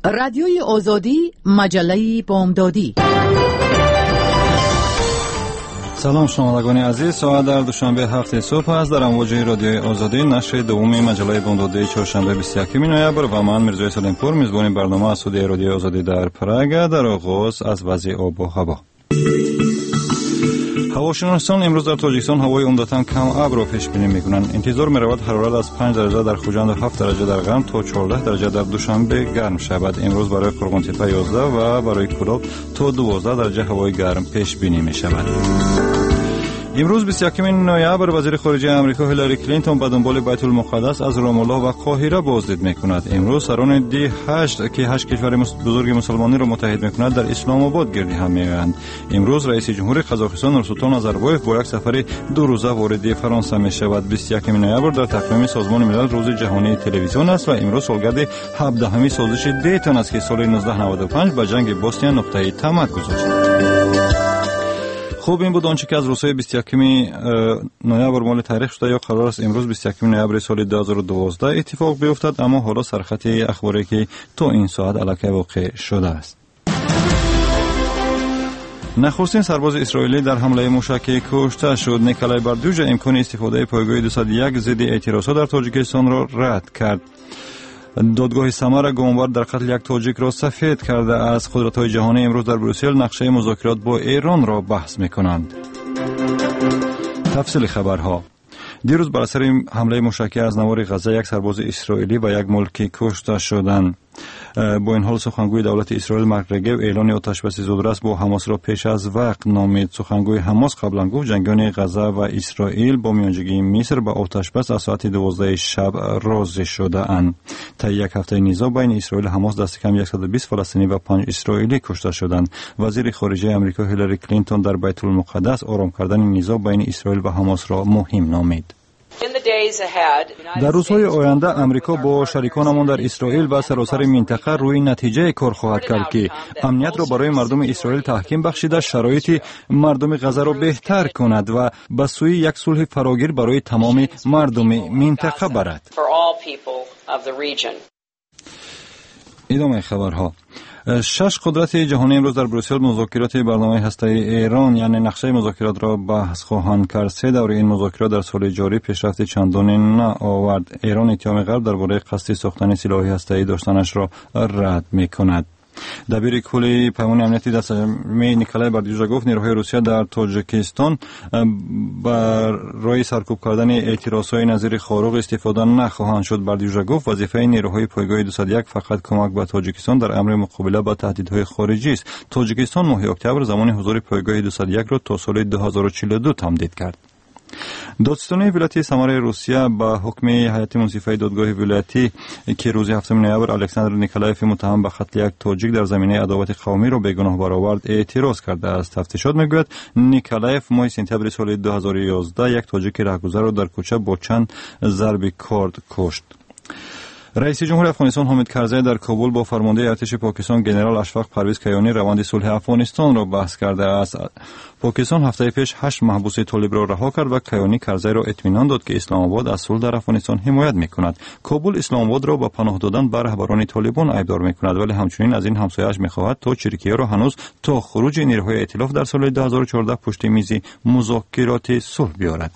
رادیوی آزادی، مجله بامدادی. سلام شنوندگان عزیز، ساعت در دوشنبه 7 صبح است. در امواج رادیوی آزادی نشر دوم مجله بامدادی چهارشنبه 21 نوامبر و من میرزا سلیمپور میزبان برنامه از استودیوی رادیوی آزادی در پراگ. در آغاز از وضع آب و هوا. هواشناسان امروز در تاجیکستان هوای عمدتاً کم ابر را پیش بینی می‌کنند. انتظار می‌رود حرارت از 5 درجه در خوجند و 7 درجه در قم تا 14 درجه در دوشنبه گرم شود. امروز برای قرغن‌تپه 11 و برای کلاب تا 12 درجه هوای گرم پیش بینی می‌شود. امروز 21 نوامبر وزیر خارجه آمریکا هیلاری کلینتون به دنبال بیت المقدس از رام الله و قاهره بازدید می‌کند. امروز سران دی 8 که 8 کشور بزرگ مسلمانی را متحد می‌کند در اسلام آباد گردی هم می‌آیند. امروز رئیس جمهور قزاقستان نورسولطان نظربایف با یک سفر 2 روزه وارد فرانسه می‌شود. 21 نوامبر در تقویم سازمان ملل روز جهانی تلویزیون است و امروز سالگرد 17مین سازش دیتون است که سال 1995 به جنگ بوسنیا نقطه تمام گذاشت. خوب، این بود آنچه که از روزهای 21 نوامبر مال تاریخ شده یا قرار است امروز 21 نوامبر سال 2012 اتفاق بیفتد، اما حالا سرخط اخباری که تا این ساعت علیه واقع شده است. نخستین سرباز اسرائیلی در حمله موشکی کشته شد. نیکلای باردوژا امکان استفاده پایگاه 201 ضد اعتراضات در تاجیکستان را رد کرد. دادگاه سمر گمانبر در قتل یک تاجیک را سفید کرده است. قدرت‌های جهانی امروز در بروسل نقشه مذاکرات با ایران را بحث می‌کنند. تفصیل خبرها. دیروز بر اثر حمله موشکی از نوار غزه یک سرباز اسرائیلی و یک ملکی کشته شدند. با این حال سخنگوی دولت اسرائیل مارک رگب اعلان آتشبسی زودرس با حماس را پیش از وقت نامید. سخنگوی حماس قبلا گفت جنگیان غزه و اسرائیل با میانجیگری مصر به آتشبس از ساعت 12 شب راضی شده اند. تا یک هفته نزاع بین اسرائیل و حماس دست کم 120 فلسطینی و 5 اسرائیلی کشته شدند. وزیر خارجه آمریکا هیلاری کلینتون در بیت المقدس آرام کردن نزاع بین اسرائیل و حماس را مهم نامید. در روزهای آینده امریکا با شریکانمان در اسرائیل و سراسر منطقه روی نتیجه کار خواهد کرد که امنیت را برای مردم اسرائیل تحکیم بخشیده، شرایط مردم غزه را بهتر کند و به سوی یک صلح فراگیر برای تمام مردم منطقه برد. ادامه خبرها. 6 قدرت جهانی امروز در بروسل مذاکرات برنامه هسته‌ای ایران یعنی نقشه مذاکرات را بحث خواهند کرد. 3 دوره این مذاکرات در سال جاری پیشرفت چندانی نآورد. ایران اتحاد غرب درباره قصد ساختن سلاح هسته‌ای داشتنش را رد می‌کند. دبیر کل پیمان امنیتی دستجمعی نیکلای باردوژا گفت نیروهای روسیه در تاجیکستان برای سرکوب کردن اعتراضهای نظیر خاروق استفاده نخواهند شد. باردوژا گفت وظیفه نیروهای پایگاه 201 فقط کمک به تاجیکستان در امر مقابله با تهدیدهای خارجی است. تاجیکستان ماه اکتبر زمان حضور پایگاه 201 را تا سال 2042 تمدید کرد. دادستانی ولایتی سمر روسیه با حکم هیئت منصفه دادگاه ولایتی که روز 7 نوامبر الکساندر نیکلایف متهم به قتل یک تاجیک در زمینه عداوت قومی را بیگناه برآورد اعتراض کرده است. تفتیشات میگوید نیکلایف ماه سپتامبر سال 2011 یک تاجیک راهگذر را در کوچه با چند ضرب کارد کشت. رئیس جمهور افغانستان حامد کرزی در کابل با فرمانده ارتش پاکستان جنرال اشفاق پرویز کیانی روند صلح افغانستان را بحث کرده است. پاکستان هفته پیش 8 محبوس طالب را رها کرد و کیانی کرزی را اطمینان داد که اسلام آباد از صلح در افغانستان حمایت می‌کند. کابل اسلام آباد را با پناه دادن به رهبران طالبان ایبدار می‌کند، ولی همچنین از این همسایه‌اش می‌خواهد تا چریکی‌ها را هنوز تا خروج نیروهای ائتلاف در سال 2014 پشت میز مذاکرات صلح بیاورد.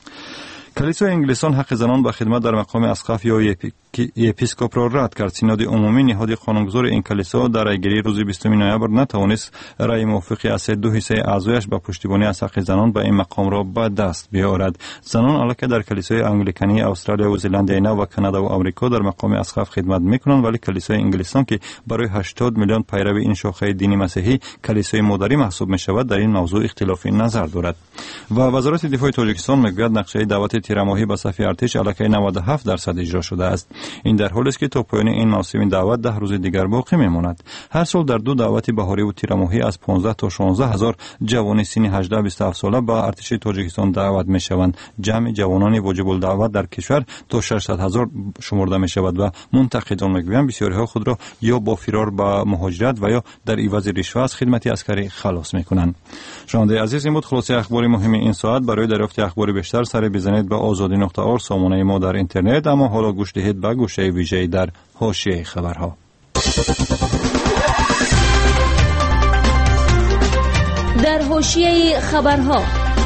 کلیسای انگلستان حق زنان به خدمت در مقام اسقف یا اپیسکوپ را رد کرد. سیناد عمومی نهاد قانونگذار این کلیسا در رأیگیری روز 20 نوامبر نتوانست رأی موافقی از 2 حصه اعضایش به پشتیبانی از حق زنان به این مقام را به دست بیاورد. زنان علاوه در کلیسای انگلیکانی استرالیا و زلندی نو و کانادا و آمریکا در مقام اسقف خدمت می‌کنند، ولی کلیسای انگلستان که برای 80 میلیون پیرو این شاخه دینی مسیحی کلیسای مادری محسوب می‌شود در این موضوع اختلاف نظر دارد. و وزارت دفاع تاجیکستان میگوید نقشه دعوت تیرماهی به صف ارتش علیه 97% اجرا شده است. این در حالی است که تا پایان این موسم دعوت 10 روز دیگر باقی میماند. هر سال در 2 دعوت بهاری و تیرماهی از 15 تا 16 هزار جوان سن 18 27 ساله به ارتش تاجیکستان دعوت میشوند. جمع جوانان واجب الدعوت در کشور تا 600 هزار شمرده می شود و منتقدان میگویند بسیاری ها خود را یا با فرار به مهاجرت و یا در عوض رشوه از خدمت عسکری خلاص میکنند. شنونده عزیز، این بود خلاصه اخبار مهم این ساعت. برای دریافت اخبار بیشتر سر بزنید به azadi.org سامانه ما در اینترنت. اما حالا گوش دهید به گوشه ویژه‌ای در حاشیه خبرها. حاشیه خبرها.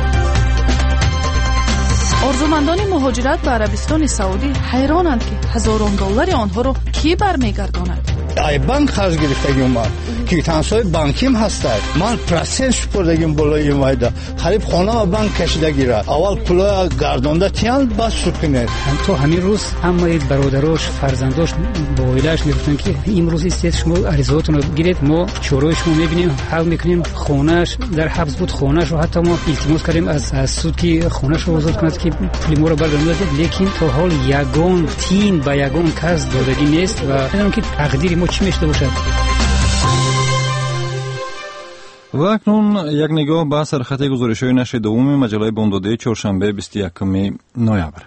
آرزومندان مهاجرت به عربستان سعودی حیرانند که هزاران دلار آنها را کی برمیگرداند. ای بانک خرج گرفتگی ما کیتانسای بانکیم هستند. من پرسنت سپردگیم بالای مایده خریب خانه و بانک کشیده گیره اول پولا گردونده تیان بس سکنه. تو همین روز اما برادراش فرزنداش با اویلش میگفتن که امروز استید شما عریضاتون رو بگیرید، ما چوروی شما میبینیم حل میکنیم. خونهش در حبس بود، خونهش رو حتی ما التماس کردیم از سود که خونهش رو آزاد کند که پول ما رو برگرداند، لیکن تا حال یگان تین به یگان کس دادگی نیست و نمیدونم که تقدیر ما چی میشته باشد. و اکنون یک نگاه به سرخط گزارش‌های نشر دوم مجله بامداد چهارشنبه 21 نوامبر.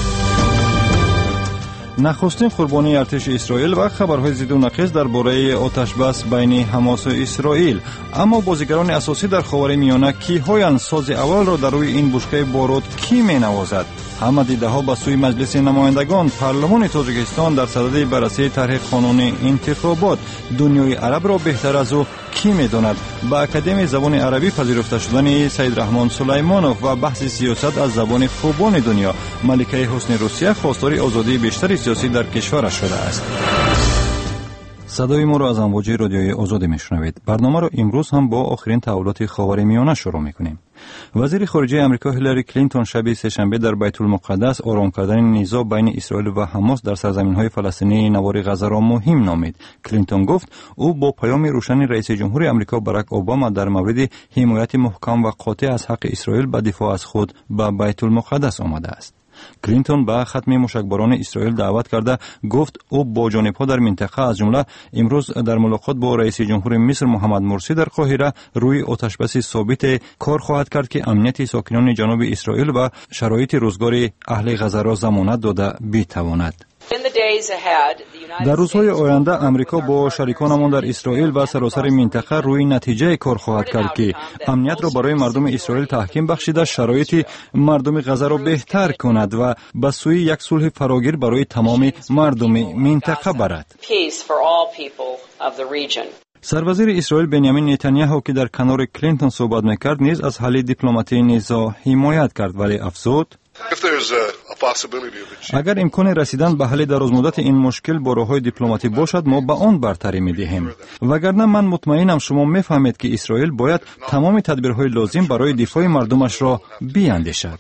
نخستین قربانی ارتش اسرائیل و خبرهای ضد و نقیض درباره آتش بس بین حماس و اسرائیل. اما بازیگران اساسی در خاورمیانه کی‌هایند؟ ساز اول را در روی این بشکه بارود کی می‌نوازد؟ همه دیده‌ها به سوی مجلس نمایندگان. پارلمان تاجیکستان در صدد بررسی طرح قانون انتخابات. دنیای عرب را بهتر از او کی می‌داند؟ با اکادمی زبان عربی پذیرفته شدن سید رحمان سلیمانوف و بحث سیاست از زبان خوبان دنیا. ملکه حسن روسیه خواستار آزادی بیشتر سیاسی در کشورش شده است. صدای ما را از امواج رادیوی آزادی میشنوید. برنامه را امروز هم با آخرین تحولات خاورمیانه شروع میکنیم. وزیر خارجه آمریکا هیلاری کلینتون شب سه‌شنبه در بیت المقدس آرام کردن نزاع بین اسرائیل و حماس در سرزمین‌های فلسطینی نوار غزه را مهم نامید. کلینتون گفت او با پیام روشن رئیس جمهور آمریکا باراک اوباما در مورد حمایت محکم و قاطع از حق اسرائیل به دفاع از خود به بیت المقدس آمده است. کلینتون به ختم موشکباران اسرائیل دعوت کرده گفت او با جانبها در منطقه از جمله امروز در ملاقات با رئیس جمهور مصر محمد مرسی در قاهره روی آتشبس ثابت کار خواهد کرد که امنیت ساکنان جنوب اسرائیل و شرایط روزگار اهل غزه را ضمانت داده بتواند. در روزهای آینده امریکا با شریکانمان در اسرائیل و سراسر منطقه روی نتیجه کار خواهد کرد که امنیت را برای مردم اسرائیل تحکیم بخشیده شرایط مردم غزه را بهتر کند و به سوی یک صلح فراگیر برای تمام مردم منطقه برد. سروزیر اسرائیل بنیامین نتانیاهو که در کنار کلینتون صحبت میکرد نیز از حل دیپلماتی نزاع حمایت کرد، ولی افزود اگر امکان رسیدن به حل درازمدت این مشکل با راه‌های دیپلماتی باشد ما به آن برتری می‌دهیم. وگرنه من مطمئنم شما می‌فهمید که اسرائیل باید تمام تدبیرهای لازم برای دفاع مردمش را بیاندیشد.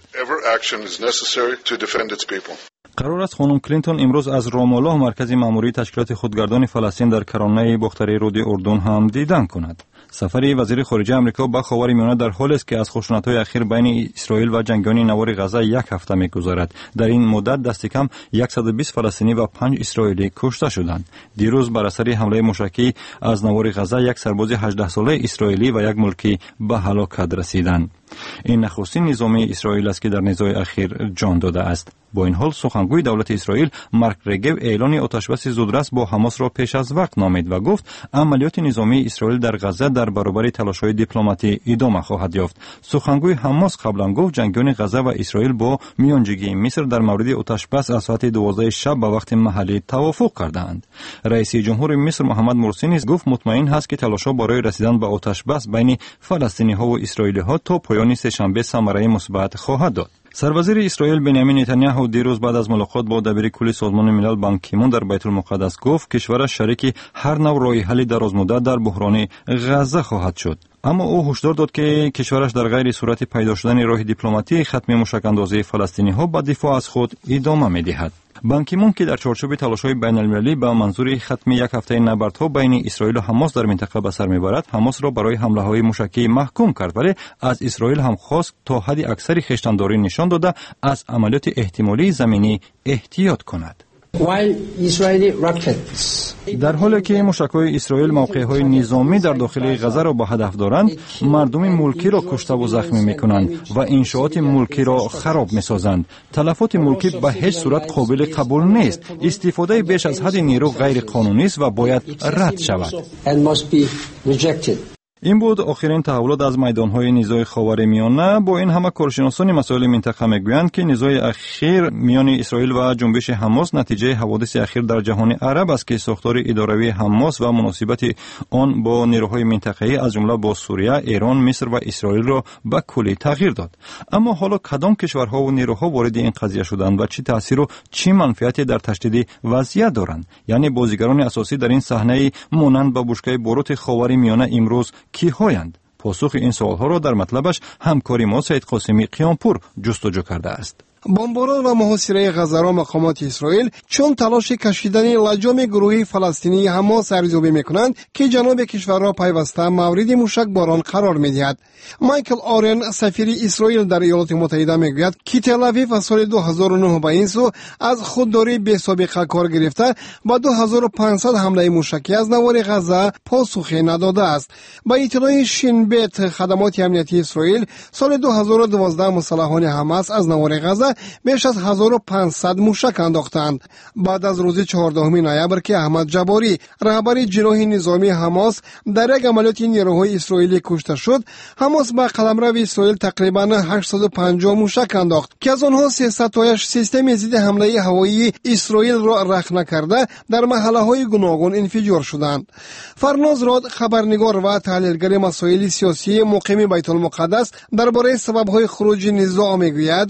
قرار است خانم کلینتون امروز از رامالله مرکز مأموری تشکیلات خودگردان فلسطین در کرانه باختری رود اردن هم دیدن کند. سفر وزیر خارجه آمریکا به خاورمیانه در حالی است که از خشونت‌های اخیر بین اسرائیل و جنگیان نوار غزه یک هفته می‌گذرد. در این مدت دست کم 120 فلسطینی و 5 اسرائیلی کشته شدند. دیروز بر اثر حمله موشکی از نوار غزه یک سرباز 18 ساله اسرائیلی و یک ملکی به هلاکت رسیدند. این نخستین نظامی اسرائیل است که در نزاع اخیر جان داده است. با این حال سخنگوی دولت اسرائیل مارک رگو اعلان آتشبس زودرس با حماس را پیش از وقت نامید و گفت عملیات نظامی اسرائیل در غزه در برابر تلاش‌های دیپلماتی ادامه خواهد یافت. سخنگوی حماس قبلا گفت جنگیان غزه و اسرائیل با میانجیگی مصر در مورد آتشبس از ساعت 12 شب به وقت محلی توافق کردند. رئیس جمهور مصر محمد مرسی نیز گفت مطمئن است که تلاش‌ها برای رسیدن به آتشبس بین فلسطینی‌ها و اسرائیلی‌ها تا پایان سه‌شنبه ثمره مثبت خواهد داد. سروزیر اسرائیل بنیامین نتانیاهو دیروز بعد از ملاقات با دبیر کل سازمان ملل بان کی مون در بیت المقدس گفت کشورش شریک هر نوع راه حل درازمدت در بحران غزه خواهد شد. اما او هشدار داد که کشورش در غیر صورت پیدا شدن راه دیپلماتی ختم موشک‌اندازی فلسطینی‌ها با دفاع از خود ادامه می‌دهد. بان کی مون که در چارچوب تلاش‌های بین‌المللی به منظور ختم یک هفته نبردها بین اسرائیل و حماس در منطقه به سر می‌برد، حماس را برای حمله‌های موشکی محکوم کرد، ولی از اسرائیل هم خواست تا حد اکثری خویشتن‌داری نشان داده از عملیات احتمالی زمینی احتیاط کند. در حالی که موشک‌های اسرائیل موقع‌های نظامی در داخل غزه را به هدف دارند، مردم ملکی را کشته و زخمی می‌کنند و انشاءات ملکی را خراب می‌سازند. تلفات ملکی به هیچ صورت قابل قبول نیست. استفاده بیش از حد نیرو غیر قانونی است و باید رد شود. این بود آخرین تحولات از میدان‌های نزاع خاورمیانه. با این همه کارشناسان مسائل منطقه میگویند که نزاع اخیر میان اسرائیل و جنبش حماس نتیجه حوادث اخیر در جهان عرب است که ساختار اداروی حماس و مناسبت آن با نیروهای منطقه‌ای از جمله با سوریه، ایران، مصر و اسرائیل را به کلی تغییر داد. اما حالا کدام کشورها و نیروها وارد این قضیه شدند و چه تاثیر و چه منفعتی در تشدید وضعیت دارند؟ یعنی بازیگران اساسی در این صحنه مانند با بشکه باروت خاورمیانه امروز کی‌هایند؟ پاسخ این سوالها را در مطلبش همکاری ما سید قاسمی قیامپور جستجو کرده است. بمباران و محاصره غزه را مقامات اسرائیل چون تلاش کشیدن لجام گروهی فلسطینی حماس ارزیابی میکنند که جنوب کشور را پیوسته مورد موشک باران قرار میدهد. مایکل آرن سفیر اسرائیل در ایالات متحده میگوید که تل آویو از سال 2009 به این سو از خودداری بی سابقه کار گرفته با 2500 حمله موشکی از نوار غزه پاسخی نداده است. با اطلاع شین بیت خدمات امنیتی اسرائیل سال 2012 مسلحان حماس از نوار غزه بیش از 1500 موشک انداختند. بعد از روز 14 نوامبر که احمد جباری رهبر جناح نظامی حماس در یک عملیات نیروهای اسرائیلی کشته شد، حماس با قلمرو اسرائیل تقریبا 850 موشک انداخت که از آنها 300 تایش سیستم ضد حمله هوایی اسرائیل را رخ نکرده در محله‌های گوناگون انفجار شدند. فرناز راد خبرنگار و تحلیلگر مسائل سیاسی مقیم بیت المقدس درباره سبب‌های خروج نزاع میگوید: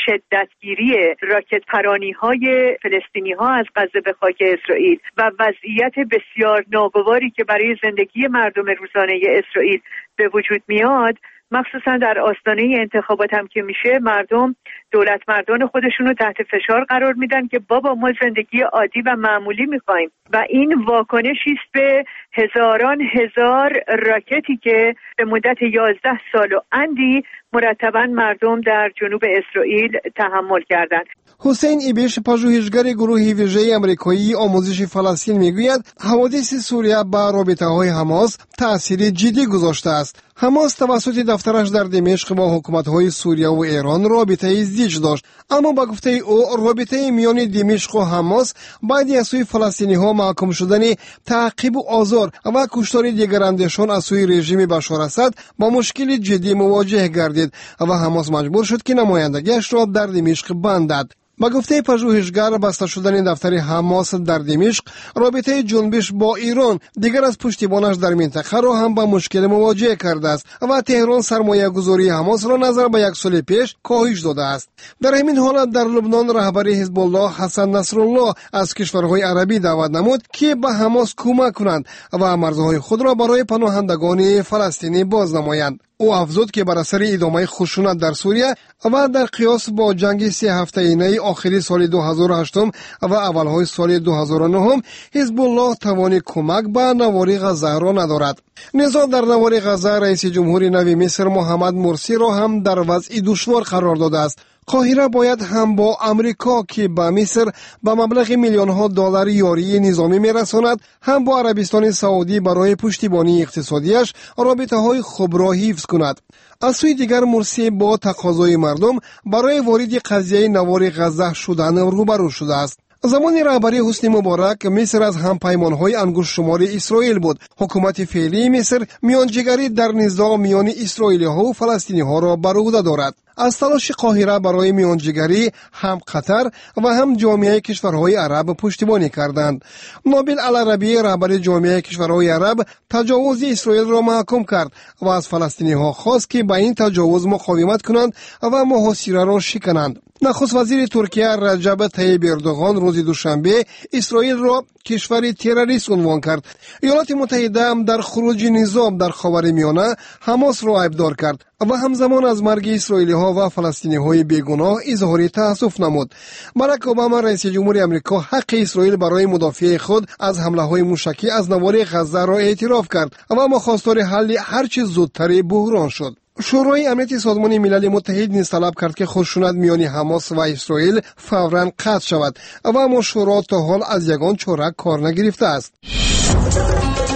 شدتگیری راکت پرانی‌های فلسطینی‌ها از غزه به خاک اسرائیل و وضعیت بسیار ناگواری که برای زندگی مردم روزانه اسرائیل به وجود میاد، مخصوصا در آستانه انتخابات هم که میشه، مردم دولت مردان خودشون رو تحت فشار قرار میدن که بابا ما زندگی عادی و معمولی میخوایم و این واکنشی است به هزاران هزار راکتی که به مدت 11 سال و اندی مرتباً مردم در جنوب اسرائیل تحمل کردند. حسین ایبش پژوهشگر گروه ویژه آمریکایی آموزش فلسطین میگوید حوادث سوریه با رابطه‌های حماس تأثیر جدی گذاشته است. حماس توسط دفترش در دمشق با حکومت‌های سوریه و ایران رابطه ازدیج داشت، اما با گفته او رابطه میان دمشق و حماس بعد از سوی فلسطینی‌ها محکوم شدن تعقیب و آزار و کشتار دیگر اندیشان از سوی رژیم بشار اسد با مشکل جدی مواجه گردید و حماس مجبور شد که نمایندگیش را در دمشق بندد. با گفته پژوهشگر بسته شدن دفتر حماس در دمشق رابطه جنبش با ایران دیگر از پشتیبانش در منطقه را هم با مشکل مواجه کرده است و تهران سرمایه گذاری حماس را نظر به یک سال پیش کاهش داده است. در همین حالت در لبنان رهبر حزب الله حسن نصرالله از کشورهای عربی دعوت نمود که به حماس کمک کنند و مرزهای خود را برای پناهندگان فلسطینی باز نمایند. او افزود که بر اثر ادامه خشونت در سوریه و در قیاس با جنگ 3 هفته‌ای آخری سال 2008 و اولهای سال 2009 حزب الله توان کمک به نوار غزه را ندارد. نزاع در نوار غزه رئیس جمهور نو مصر محمد مرسی را هم در وضع دشوار قرار داده است. قاهره باید هم با امریکا که به مصر به مبلغ میلیون‌ها دلار یاری نظامی میرساند، هم با عربستان سعودی برای پشتیبانی اقتصادیش رابطه‌های خوب را حفظ کند. از سوی دیگر مرسی با تقاضای مردم برای وارد قضیه نوار غزه شدن روبرو شده است. زمان رهبری حسنی مبارک مصر از همپیمان‌های انگشت شمار اسرائیل بود. حکومت فعلی مصر میانجیگری در نزاع میان اسرائیلی‌ها و فلسطینی‌ها را بر عهده دارد. از تلاش قاهره برای میانجیگری هم قطر و هم جامعه کشورهای عرب پشتیبانی کردند. نابل العربی رهبر جامعه کشورهای عرب تجاوز اسرائیل را محکوم کرد و از فلسطینی‌ها خواست که به این تجاوز مقاومت کنند و محاصره را شکنند. نخست وزیر ترکیه رجب طیب اردوغان روز دوشنبه اسرائیل را کشور تروریست عنوان کرد. ایالات متحده هم در خروج نظام در خاورمیانه حماس را ابدار کرد و همزمان از مرگ اسرائیلی‌ها و فلسطینی‌های بیگناه اظهار تأسف نمود. باراک اوباما رئیس جمهور آمریکا حق اسرائیل برای مدافع خود از حمله‌های موشکی از نوار غزه را اعتراف کرد و مخواستار حل هرچه زودتر بحران شد. شورای امنیت سازمان ملل متحد نیز طلب کرد که خشونت میان حماس و اسرائیل فوراً قطع شود و اما شورا تا حال از یگان چاره کار نگرفته است.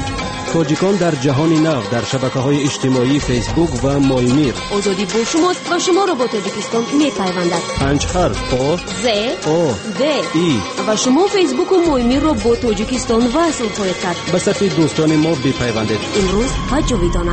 تاجیکان در جهان نو در شبکه‌های اجتماعی فیسبوک و مایمیر. آزادی با شماست و شما را با تاجیکستان می‌پیوندد. 5 حرف آ ز او د ای و شما فیسبوک و مایمیر را با تاجیکستان وصل خواهید کرد. به صفحه دوستان ما بپیوندید. امروز حجویدانه.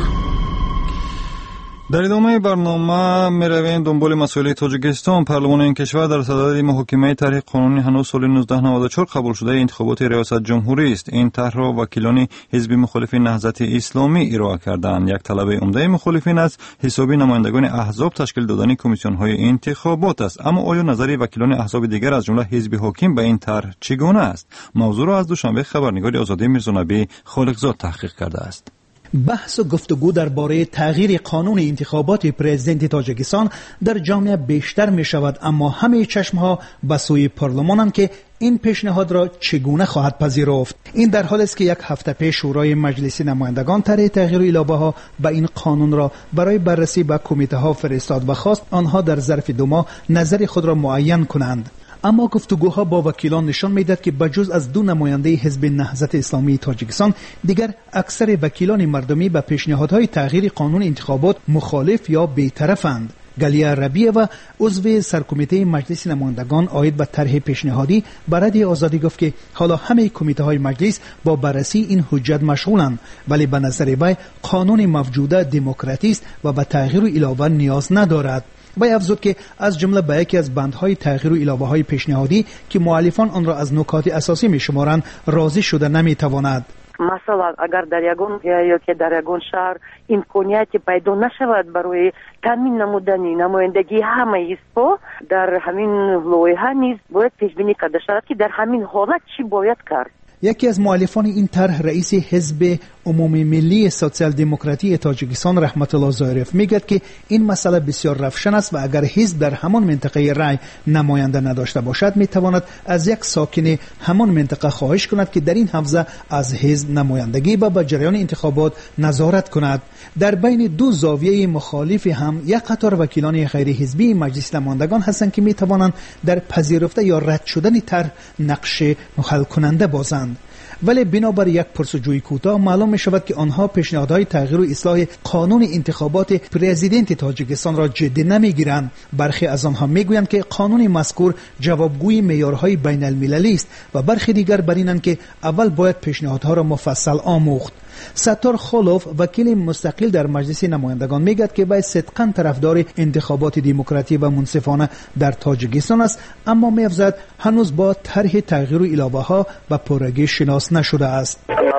در ادامه برنامه میرویم دنبال مسائل تاجیکستان. پارلمان این کشور در صدد محاکمه طرح قانونی هنوز سال 1994 قبول شده انتخابات ریاست جمهوری است. این طرح را وکیلان حزب مخالف نهضت اسلامی ارائه کردند. یک طلب عمده مخالفین از حسابی نمایندگان احزاب تشکیل دادن کمیسیون‌های انتخابات است. اما آیا نظر وکیلان احزاب دیگر از جمله حزب حاکم به این طرح چگونه است؟ موضوع را از دوشنبه خبرنگار آزادی میرزانبی خالقزاد تحقیق کرده است. بحث و گفتگو درباره تغییر قانون انتخابات پرزیدنت تاجیکستان در جامعه بیشتر می شود، اما همه چشمها به سوی پارلمانند که این پیشنهاد را چگونه خواهد پذیرفت. این در حالی است که یک هفته پیش شورای مجلس نمایندگان طرح تغییر الابه ها به این قانون را برای بررسی به کمیته ها فرستاد و خواست آنها در ظرف 2 ماه نظر خود را معین کنند. اما گفتگوها با وکیلان نشان می‌دهد که بجز از 2 نماینده حزب نهضت اسلامی تاجیکستان، دیگر اکثر وکیلان مردمی به پیشنهادهای تغییر قانون انتخابات مخالف یا بی‌طرفند. گلیا ربیه و عضو سرکمیته مجلس نمایندگان عاید به طرح پیشنهادی برای آزادی گفت که حالا همه کمیته‌های مجلس با بررسی این حجت مشغولند، ولی به نظر وی قانون موجوده دموکراتی است و به تغییر و علاوه نیاز ندارد. وی افزود که از جمله به یکی از بندهای تغییر و علاوه های پیشنهادی که مؤلفان آن را از نکات اساسی می‌شمارند راضی شده نمی‌تواند. مثلا اگر در یگان یا که در یگان شهر امکانیتی پیدا نشود برای تامین نمودن نمایندگی همه حزب‌ها، در همین لایحه نیز باید پیش بینی کرده شود که در همین حالت چی باید کرد. یکی از مؤلفان این طرح رئیس حزب عمومی ملی سوسیال دموکراتی تاجیکستان رحمت الله ظاهریف میگوید که این مسئله بسیار روشن است و اگر حزب در همان منطقه رای نماینده نداشته باشد میتواند از یک ساکن همان منطقه خواهش کند که در این حوزه از حزب نمایندگی و به جریان انتخابات نظارت کند. در بین 2 زاویه مخالف هم یک قطار وکیلان غیر حزبی مجلس نمایندگان هستند که میتوانند در پذیرفته یا رد شدن طرح نقش حل کننده بازند. ولی بنابر یک پرسجوی کوتاه معلوم می شود که آنها پیشنهادهای تغییر و اصلاح قانون انتخابات پرزیدنت تاجیکستان را جدی نمی گیرند. برخی از آنها می گویند که قانون مذکور جوابگوی معیارهای بین المللی است و برخی دیگر بر اینند که اول باید پیشنهادها را مفصل آموخت. ستار خولوف وکیل مستقل در مجلس نمایندگان میگوید که وی صدقاً طرفدار انتخابات دموکراتی و منصفانه در تاجیکستان است، اما می‌افزاید هنوز با طرح تغییر و علاوه ها و پررگی شناس نشده است.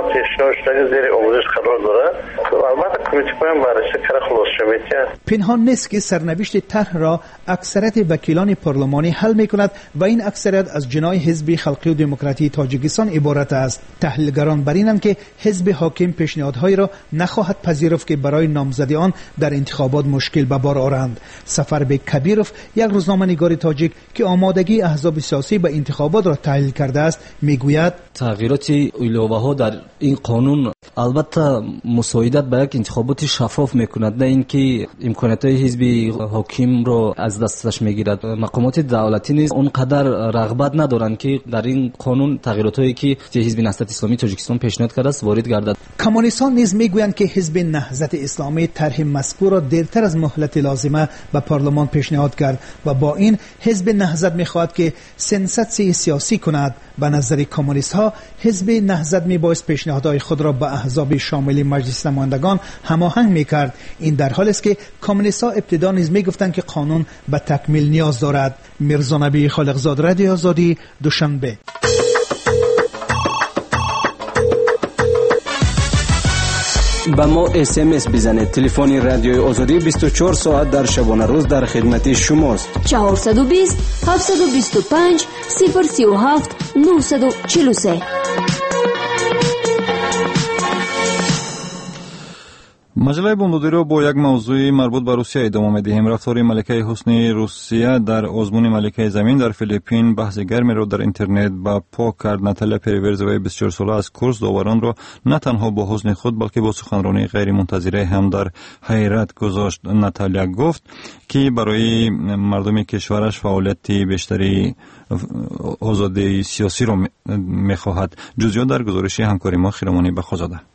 پنهان نیست که سرنوشت طرح را اکثریت وکیلان پارلمانی حل می‌کند و این اکثریت از جناح حزب خلقی و دموکراتی تاجیکستان عبارت است. تحلیلگران بر اینند که حزب حاکم پیشنهادهای را نخواهد پذیرفت که برای نامزدی آن در انتخابات مشکل به بار آورند. سفربک کبیروف، یک روزنامه‌نگار تاجیک که آمادگی احزاب سیاسی به انتخابات را تحلیل کرده است، میگوید تغییرات علاوه‌ها در این قانون البته مساعدت به یک انتخابات شفاف میکند، نه اینکه امکانات‌های حزب حاکم را از دستش میگیرد. مقامات دولتی نیز اونقدر رغبت ندارند که در این قانون تغییراتی که حزب نهضت اسلامی تاجیکستان پیشنهاد کرده است وارد گردد. کمونیستان نیز میگویند که حزب نهضت اسلامی طرح مذکور را دیرتر از مهلت لازمه به پارلمان پیشنهاد کرد و با این حزب نهضت میخواهد که سنساتسی سیاسی کند. به نظر کمونیست ها حزب نهضت میبایست پیشنهادهای خود را به احزاب شامل مجلس نمایندگان هماهنگ میکرد. این در حالی است که کمونیست ها ابتدا نیز میگفتند که قانون به تکمیل نیاز دارد. میرزانبی خالقزاد، رادیو آزادی، دوشنبه. با ما SMS بزنید. تلفن رادیوی آزادی 24 ساعت در شبانه روز در خدمت شماست. 420 725 037 943. مجله بامدادی را با یک موضوع مربوط به روسیه ادامه می‌دهیم. رفتار ملکه حسنی روسیه در آزمون ملکه زمین در فیلیپین بحث گرمی را در اینترنت با پا کرد. ناتالیا پریورزوی 24 ساله از کورس داوران را نه تنها با حسن خود بلکه با سخنرانی غیر منتظره هم در حیرت گذاشت. ناتالیا گفت که برای مردم کشورش فعالیت بیشتری آزادی سیاسی را می‌خواهد. جزئیات در گزارش همکاری ما خیرمانی بخوزاده.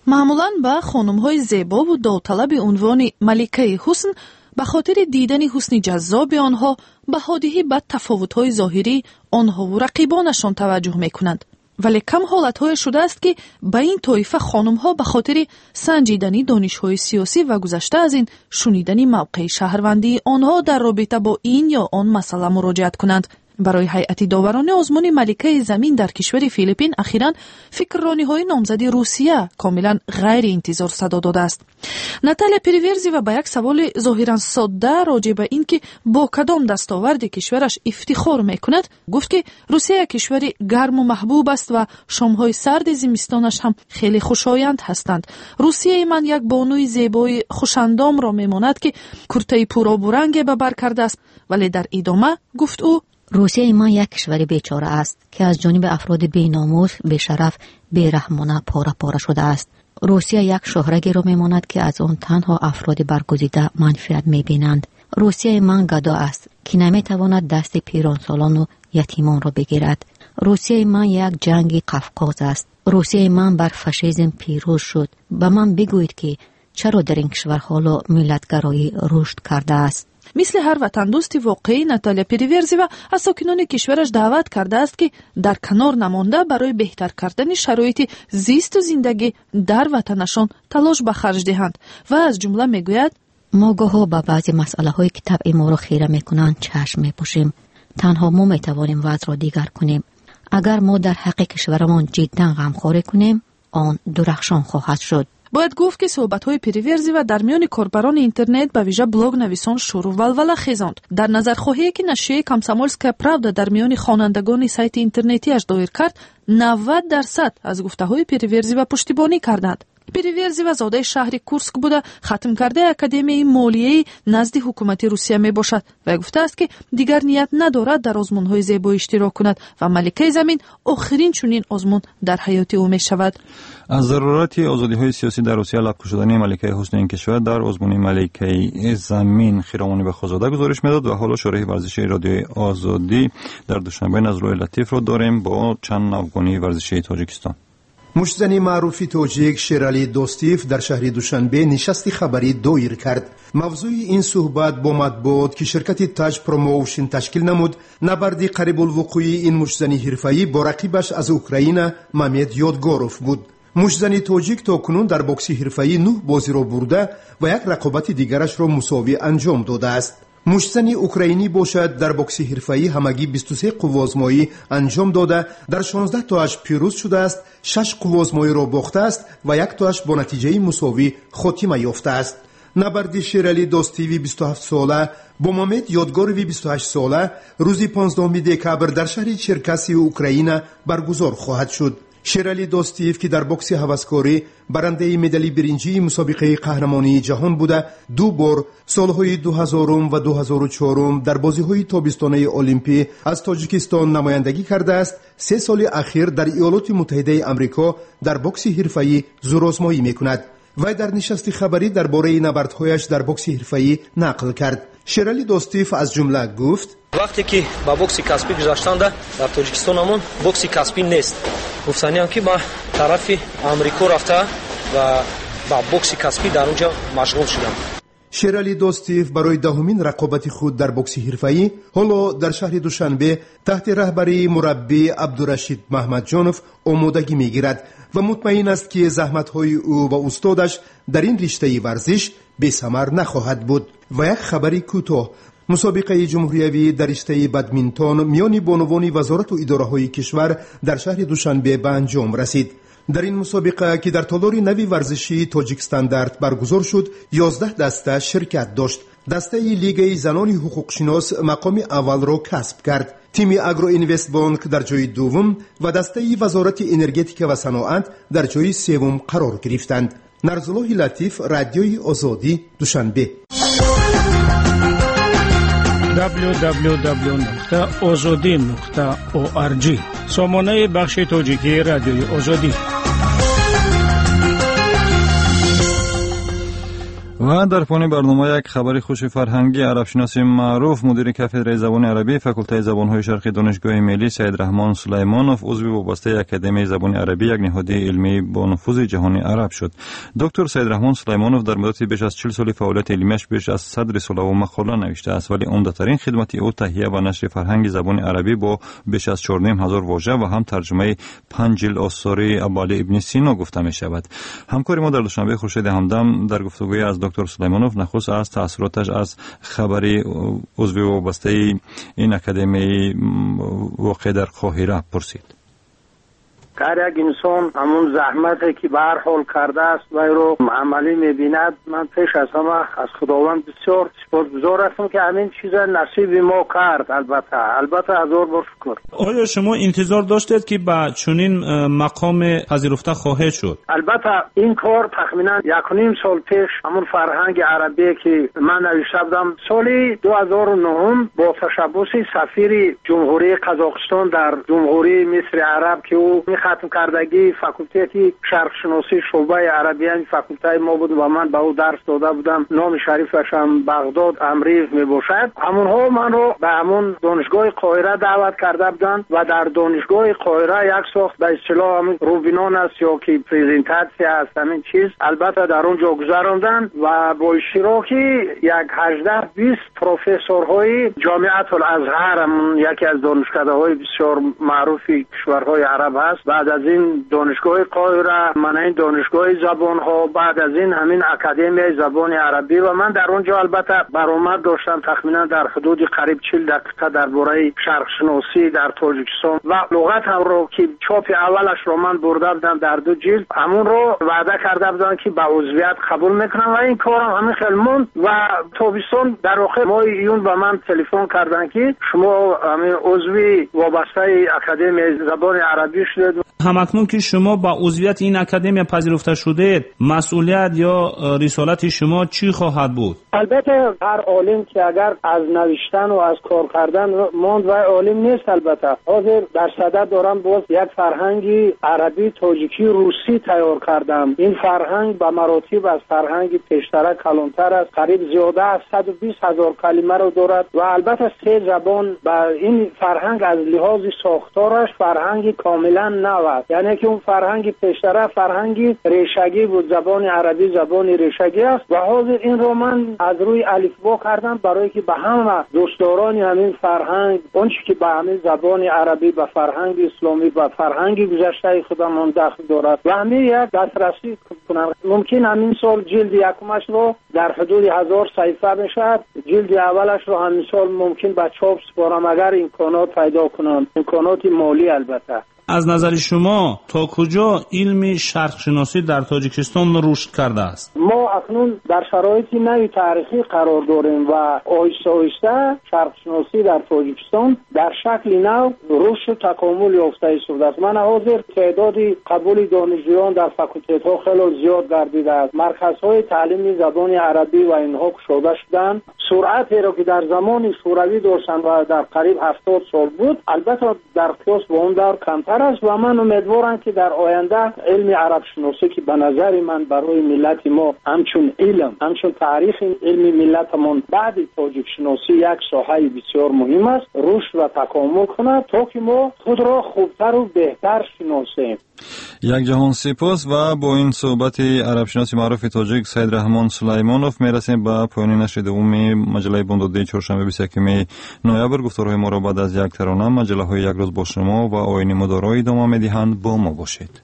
маъмулан ба хонумҳои зебо ва довталаби унвони маликаи ҳусн ба хотири дидани ҳусни ҷаззоби онҳо ба ҳодиҳӣ ба тафовутҳои зоҳирӣ онҳову рақибонашон таваҷҷӯҳ мекунанд. вале кам ҳолатҳое шудааст ки ба ин тоифа хонумҳо ба хотири санҷидани донишҳои сиёсӣ ва гузашта аз ин шунидани мавқеи шаҳрвандии онҳо дар робита бо ин ё он масъала муроҷиат кунанд. барои ҳайати доварони озмуни маликаи замин дар кишвари Филиппин ахиран фикррониҳои номзади Русия комилан ғайриинтизор садо додааст. Наталья Переверзева ба як саволи зоҳиран содда роҷеъ ба ин ки бо кадом дастоварди кишвараш ифтихор мекунад гуфт ки Русия кишвари гарму маҳбуб аст ва шомҳои сарди зимистонаш ҳам хеле хушоянд ҳастанд. Русияи ман як бонуи зебои хушандомро мемонад ки куртаи пуробуранге ба бар кардааст. вале дар идома гуфт ӯ: روسیه ما یک کشور بیچاره است که از جانب افراد بی‌ناموس، بی‌شرف، بی‌رحمانه پاره پاره شده است. روسیه یک شهرگی را میماند که از آن تنها افراد برگزیده منفعت میبینند. روسیه من گدا است که نمیتواند دست پیرانسالان و یتیمان را بگیرد. روسیه من یک جنگ قفقاز است. روسیه من بر فاشیسم پیروز شد. به من بگویید که چرا در این کشور حالا ملتگرایی رشد کرده است؟ مثل هر وطندوستی واقعی ناتالیا پیریورزیوا از ساکنان کشورش دعوت کرده است که در کنار نمانده برای بهتر کردن شرایط زیست و زندگی در وطنشان تلاش به خرج دهند و از جمله میگوید: ما گاهی با بعضی مسئله هایی که طبع ما را خیره میکنند چشم میپوشیم. تنها ما میتوانیم وضع را دیگر کنیم. اگر ما در حق کشورمان جدا غمخواری کنیم آن درخشان خواهد شد. باید گفت که صحبت‌های پیریورزیوا در میان کاربران اینترنت به ویژه بلاگ نویسان شور و ولوله خیزاند. در نظرخواهی که نشریه کامسомольская правда در میان خوانندگان سایت اینترنتی‌اش دایر کرد، 90% از گفته‌های پیریورزیوا پشتیبانی کردند. پیریورزیوا زاده شهر کورسک بوده، ختم کرده اکادمی مالیه‌ای نزد حکومت روسیه میباشد و گفته است که دیگر نیت ندارد در آزمون‌های زیبایی اشتراک کند و ملکه زمین آخرین چنین آزمون در حیات او میشود. از ضرورت آزادی‌های سیاسی در روسیه لغو شدن ملکه حسن این کشور در آزمون ملکه زمین خیرامانی به خزاده گزارش میداد و حالا شورای ورزشی رادیوی آزادی در دوشنبه نظرهای لطیف رو داریم با چند افغانی ورزشی تاجیکستان. مشتزنی معروفی تاجیک شیرالی دوستیف در شهر دوشنبه نشست خبری دایر کرد. موضوع این صحبت با مطبوعات که شرکت تاج پروموشن تشکیل نمود نبردی قریب الوقوع این مشتزنی حرفه‌ای با رقیبش از اوکراین مامد یادگاروف بود. مشتزنی تاجیک تا کنون در بوکسی حرفه‌ای 9 بازی را برده و یک رقابت دیگرش را مساوی انجام داده است. مشتزنی اوکراینی باشد در بوکسی حرفه‌ای همگی 23 قوازمایی انجام داده، در 16 تاش پیروز شده است، 6 قوازمایی را باخته است و یک تاش با نتیجه مساوی خاتمه یافته است. نبرد شیرالی دوستیوی 27 ساله با مامد یادگاروی 28 ساله روز 15 دکبر در شهر چرکسی اوکراین برگزار خواهد شد. شیرالی دوستیف که در بوکس هوسکاری برنده مدال برنجی مسابقه قهرمانی جهان بوده، 2 بار سالهای 2000 و 2004 در بازی‌های تابستانه المپی از تاجیکستان نمایندگی کرده است. 3 سال اخیر در ایالات متحده آمریکا در بوکس حرفه‌ای زورآزمایی می‌کند. وی در نشست خبری درباره نبردهایش در بوکس حرفه‌ای نقل کرد. شیرالی دوستیف از جمله گفت: وقتی که با بوکس کسبی گذاشتند در تاجیکستانمون بوکس کسبی نیست. گفتنیم که با طرف آمریکا رفته و با بوکس کسبی در اونجا مشغول شدم. شیرالی دوستیف برای دهمین رقابت خود در بوکس حرفه‌ای حالا در شهر دوشنبه تحت رهبری مربی عبدالرشید محمدجانوف آمادگی میگیرد و مطمئن است که زحمت‌های او و استادش در این رشته ورزش بی‌ثمر نخواهد بود. و یک خبری کوتاه: مسابقه جمهوریوی در رشته بدمینتون میان بانوان وزارت و اداره‌های کشور در شهر دوشنبه به انجام رسید. در این مسابقه که در تالار نوی ورزشی تاجیک استاندارد برگزار شد 11 دسته شرکت داشت. دسته لیگ زنان حقوقشناس مقام اول را کسب کرد. تیم اگرو اینوست بانک در جای دوم و دسته وزارت انرژتیک و صنعت در جای سوم قرار گرفتند. نرزالله لطیف، رادیوی آزادی، دوشنبه. www.azadi.org سامانه بخش تاجیکی رادیوی آزادی. و در پایان برنامه یک خبر خوش فرهنگی. عربشناس معروف مدیر کاتدرای زبان عربی فاکولته زبان‌های شرقی دانشگاه ملی سید رحمان سلیمانوف عضو وابسته اکادمی زبان عربی یک نهاد علمی با نفوذ جهانی عرب شد. دکتر سید رحمان سلیمانوف در مدت بیش از 40 سال فعالیت علمیش بیش از 100 رساله و مقاله نوشته است، ولی عمده‌ترین خدمت او تهیه و نشر فرهنگ زبان عربی با بیش از 4,500 واژه و هم ترجمه 5 جلد آثار ابوعلی ابن سینا گفته می شود. همکار ما در دوشنبه خورشید همدم در گفتگوی از دکتر سلیمانوف نخست از تأثیراتش از خبری عضو وابسته این اکادمی واقع در قاهره پرسید. هر یک انسان همون زحمتی که به هر حال کرده است و رو عملی میبیند. من پیش از همه از خداوند بسیار سپاسگزار هستم که همین چیز نصیب ما کرد. البته هزار بار شکر. آیا شما انتظار داشتید که به چنین مقام پذیرفته خواهد شد؟ البته این کار تقریبا 1.5 سال پیش همون فرهنگ عربی که من نوشته بودم سال 2009 با تشبث سفیر جمهوری قزاقستان در جمهوری مصر عرب که او ختم کردگی فاکولته شرق شناسی شعبه عربیان فاکولته ما بود و من به او درس داده بودم. نام شریفش هم بغداد امریز می باشد. همونها من رو به همون دانشگاه قاهره دعوت کرده بودند و در دانشگاه قاهره یک ساخت به اصطلاح همین روبینان است یا که پریزنتاسی است همین چیز البته در اونجا گذراندن و با اشتراک یک 18-20 پروفسورهای جامعه الازهر یکی از دانشکده‌های بسیار معروف کشورهای عرب است. بعد از این دانشگاه قاهره، من این دانشگاه زبان ها، بعد از این همین اکادمی زبان عربی و من در اونجا البته برآمد داشتم تقریبا در حدود قریب 40 دقیقه درباره شرق شناسی در تاجیکستان و لغت هم رو که چاپ اولش رو من برده بودم در 2 جلد همون رو وعده کرده بودن که به عضویت قبول میکنم و این کارم همین خیلی موند و تابستان در واقع ماه ایون به من تلفن کردن که شما همین عضوی وابسته اکادمی زبان عربی شدید. همکنون که شما با عضویت این اکادمی پذیرفته شده مسئولیت یا رسالت شما چی خواهد بود؟ البته هر عالم که اگر از نوشتن و از کار کردن ماند و عالم نیست. البته حاضر در صدد دارم باز یک فرهنگی عربی تاجیکی روسی تیار کردم. این فرهنگ به مراتب از فرهنگ پیشتر کلانتر است. قریب زیاده از 120,000 کلمه رو دارد و البته 3 زبان. با این فرهنگ از لحاظ ساختارش فرهنگ کاملا نو است. یعنی که اون فرهنگ پیشتر فرهنگی ریشگی بود. زبان عربی زبان ریشگی است و حاضر این رو من از روی الفبا کردم برای که به همه دوستداران همین فرهنگ اون چیزی که به همین زبان عربی به فرهنگ اسلامی به فرهنگ گذشته خودمان داخل دارد و همین یک دسترسی کنند. ممکن همین سال جلد یکمش رو در حدود 1000 صفحه بشد. جلد اولش رو همین سال ممکن به چاپ سپارم اگر امکانات پیدا کنند، امکانات مالی البته. از نظر شما تا کجا علم شرق شناسی در تاجیکستان رشد کرده است؟ ما اکنون در شرایطی نوی تاریخی قرار داریم و آهسته آهسته شرق شناسی در تاجیکستان در شکل نو رشد و تکامل یافته شده است. من حاضر تعداد قبول دانشجویان در فاکولته ها خیلی زیاد گردیده است. مرکزهای تعلیم زبان عربی و اینها گشوده شدند. سرعتی را که در زمان شوروی داشتند و در قریب 70 سال بود البته در قیاس با اون دور کمتر است و من امیدوارم که در آینده علم عرب شناسی که به نظر من برای ملت ما همچون علم همچون تاریخ علم ملتمون بعد تاجیک شناسی یک ساحه بسیار مهم است رشد و تکامل کند تا که ما خود را خوبتر و بهتر شناسیم. یک جهان سپاس و با این صحبت عرب شناسی معروف تاجیک سید رحمان سلیمانوف میرسیم به پایان نشر دوم مجله بامداد چهارشنبه 21 نوامبر. گفتارهای ما را بعد از یک ترانه مجله های یک روز با شما و آیین مدارای ادامه میدهند. با ما باشید.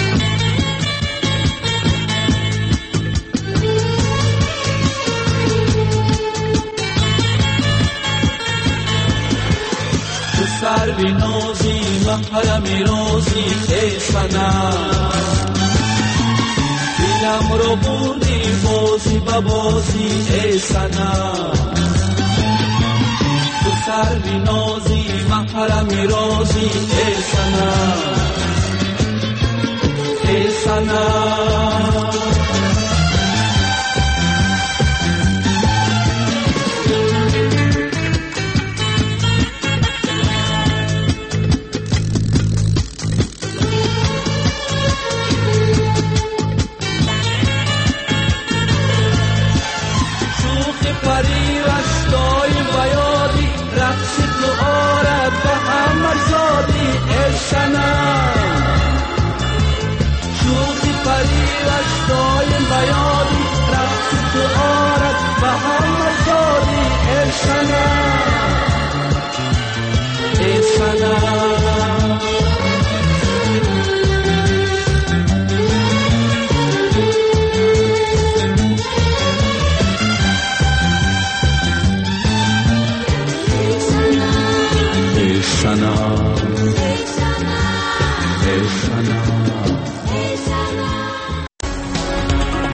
سروی نازی محرم رازی خیشنم دلم رو بردی بازی با بازی ای سنم تو سروی نازی محرم رازی ای سنم ای سنم یادی رقص تو آرد بهار